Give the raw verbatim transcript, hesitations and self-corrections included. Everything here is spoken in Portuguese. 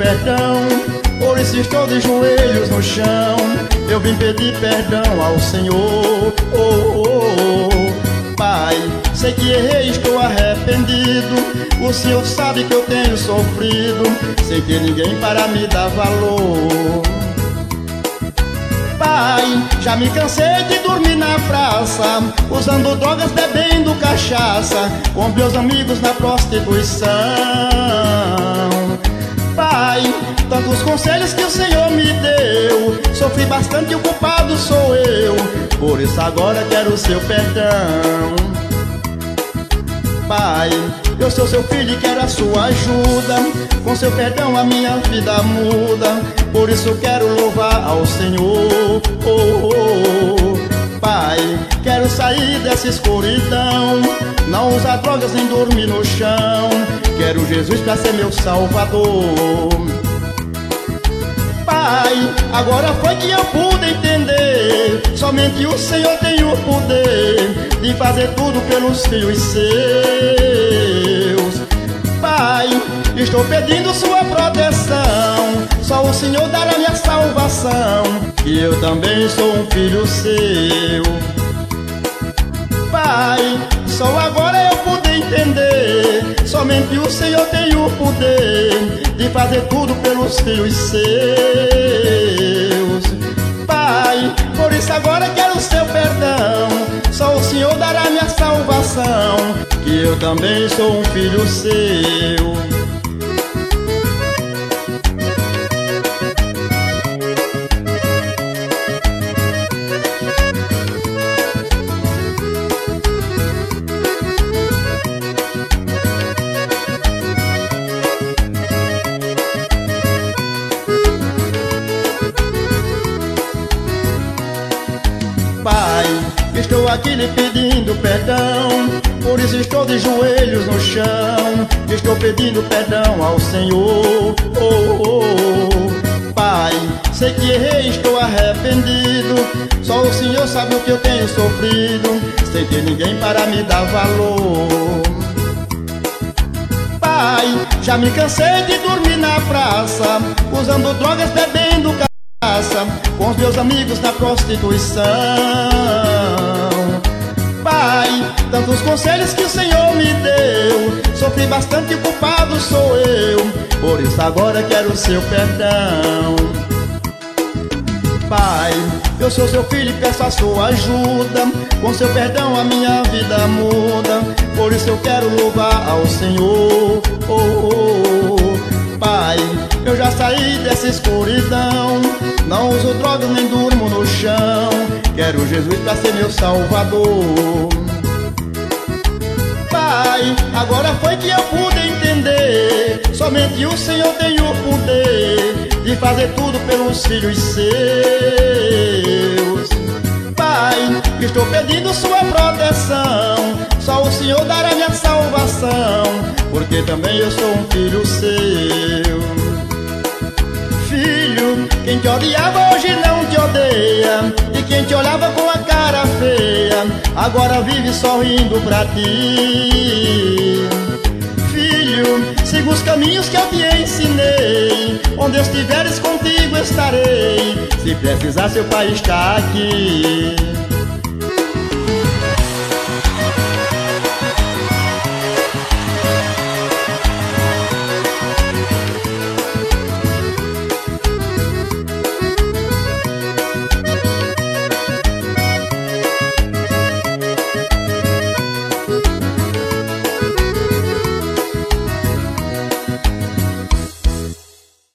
perdão, por isso estou de joelhos no chão. Eu vim pedir perdão ao Senhor. Oh, oh, oh. Pai, sei que errei, estou arrependido. O Senhor sabe que eu tenho sofrido. Sei que ninguém para me dar valor. Pai, já me cansei de dormir na praça, usando drogas, bebendo cachaça, com meus amigos na prostituição. Pai, tantos conselhos que o Senhor me deu, sofri bastante e o culpado sou eu. Por isso agora quero o seu perdão. Pai, eu sou seu filho e quero a sua ajuda. Com seu perdão a minha vida muda. Por isso quero louvar ao Senhor. Oh, oh, oh. Pai, quero sair dessa escuridão, não usar drogas nem dormir no chão. Quero Jesus pra ser meu salvador. Pai, agora foi que eu pude entender, somente o Senhor tem o poder de fazer tudo pelos filhos seus. Pai, estou pedindo sua proteção, só o Senhor dará minha salvação, que eu também sou um filho seu. Pai, só agora eu pude entender, somente o Senhor tem o poder de fazer tudo pelos filhos seus. Pai, por isso agora quero o seu perdão, só o Senhor dará minha salvação, que eu também sou um filho seu. Pai, estou aqui lhe pedindo perdão, por isso estou de joelhos no chão. Estou pedindo perdão ao Senhor. Oh, oh, oh. Pai, sei que errei, estou arrependido. Só o Senhor sabe o que eu tenho sofrido. Sei que ninguém para me dar valor. Pai, já me cansei de dormir na praça, usando drogas, bebendo cachaça, com os meus amigos na prostituição. Pai, tantos conselhos que o Senhor me deu, sofri bastante e o culpado sou eu. Por isso agora quero o seu perdão. Pai, eu sou seu filho e peço a sua ajuda. Com seu perdão a minha vida muda. Por isso eu quero louvar ao Senhor. Oh, oh, oh. Pai, eu já saí dessa escuridão, não uso drogas nem durmo no chão. Quero Jesus pra ser meu salvador. Pai, agora foi que eu pude entender, somente o Senhor tem o poder de fazer tudo pelos filhos seus. Pai, estou pedindo sua proteção, só o Senhor dará minha salvação, porque também eu sou um filho seu. Filho, quem te odiava hoje não te odeia, e quem te olhava com a cara feia, agora vive sorrindo pra ti. Filho, siga os caminhos que eu te ensinei, onde estiveres contigo estarei, se precisar seu pai está aqui.